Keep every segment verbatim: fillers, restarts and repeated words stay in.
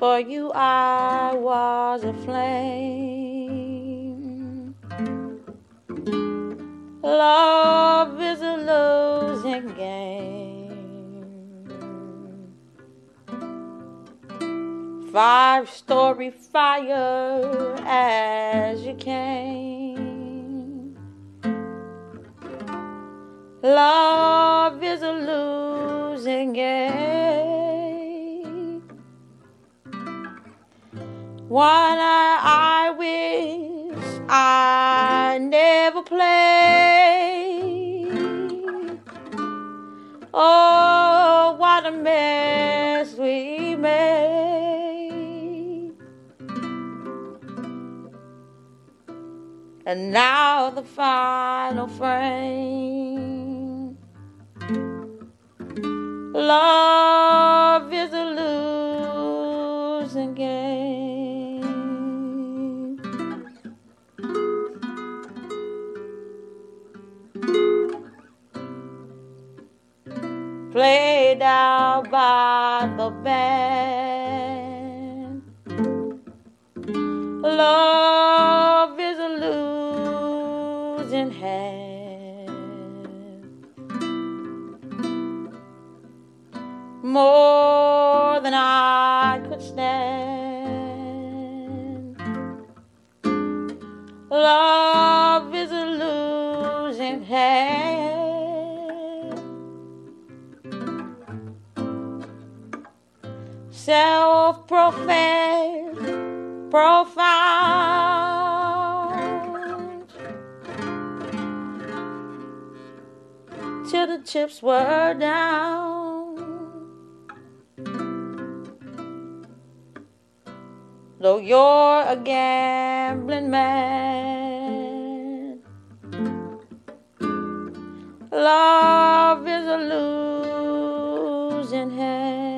For you I was a flame. Love is a losing game. Five-story fire as you came. Love is a losing game. One I, I wish I never played. Oh, what a mess we made. And now the final frame. Love is a losing game. Played out by the band. Love is a losing hand. More than I could stand. Love is a losing hand. Self-professed, profound, till the chips were down. Though you're a gambling man, love is a losing hand.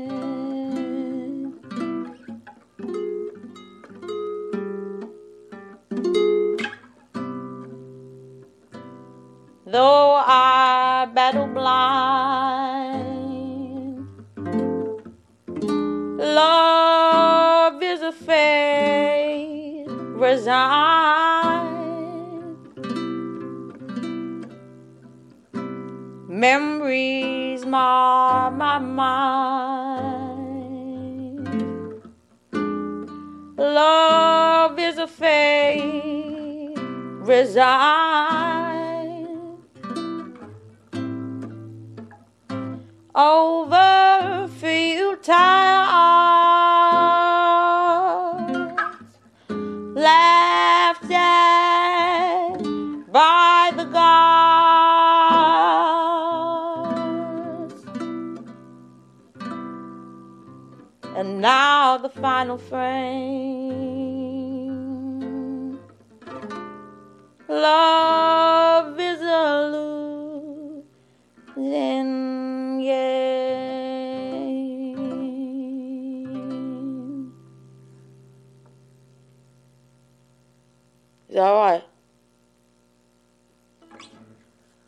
Though I battle blind, love is a fate resigned. Memories mar my mind. Love is a fate resigned. Over futile odds, laughed at by the gods, and now the final frame. Love is a losing game. Is that all right?